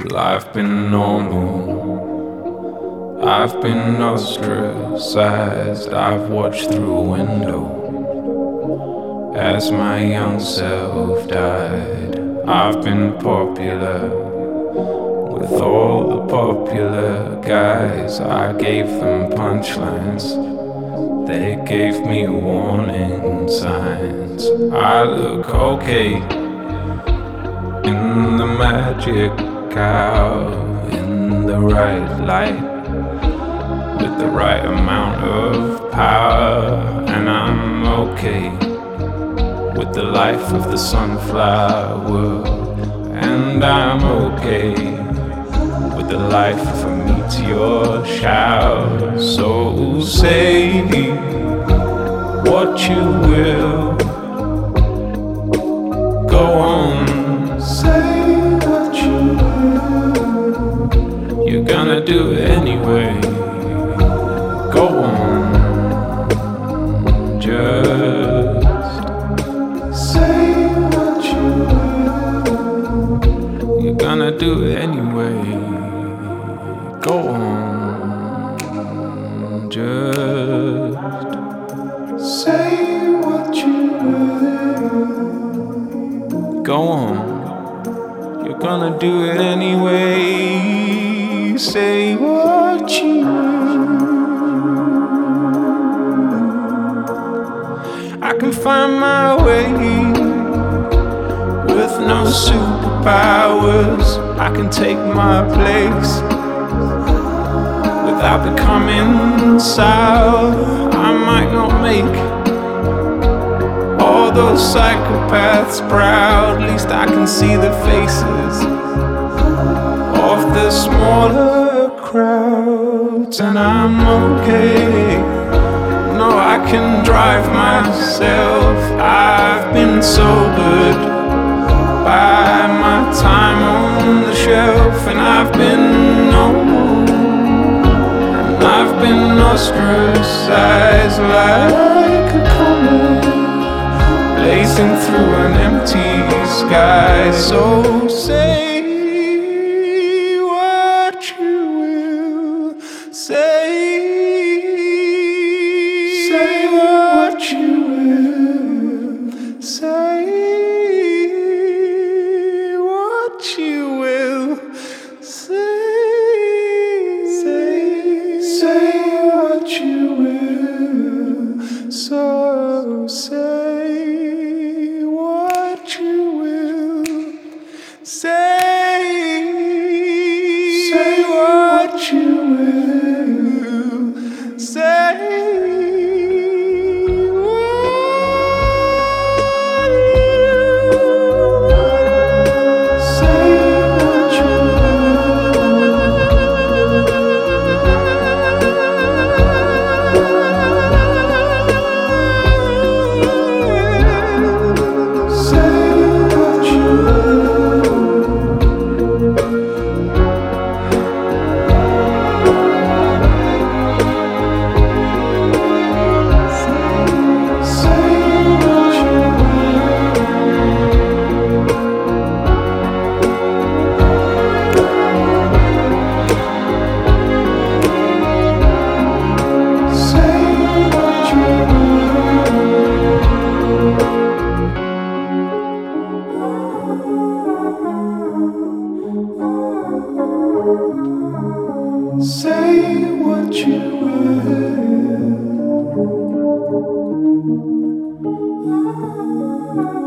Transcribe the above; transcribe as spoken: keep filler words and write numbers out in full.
Life been normal. I've been ostracized. I've watched through a window as my young self died. I've been popular with all the popular guys. I gave them punchlines. They gave me warning signs. I look okay in the magic hour, in the right light, with the right amount of power. And I'm okay with the life of the sunflower. And I'm okay with the life of a meteor shower. So say what you will. Go on, say what you will. You're gonna do it anyway. Go on, just say what you will. You're gonna do it anyway. Go on, just say what you will. Go on, you're gonna do it anyway. Say what you will. I can find my way with no superpowers. I can take my place without becoming sour. I might not make all those psychopaths proud. At least I can see the faces of the smaller crowds. And I'm okay. No, I can drive myself. I've been sobered by my time on the shelf. And I've been normal, and I've been ostracized like a comet blazing through an empty sky. So say what you will. Say Say what you will. Say what you will. Say, say, say what you will. So say what you will. Say, say what you will. Say. Say what you will.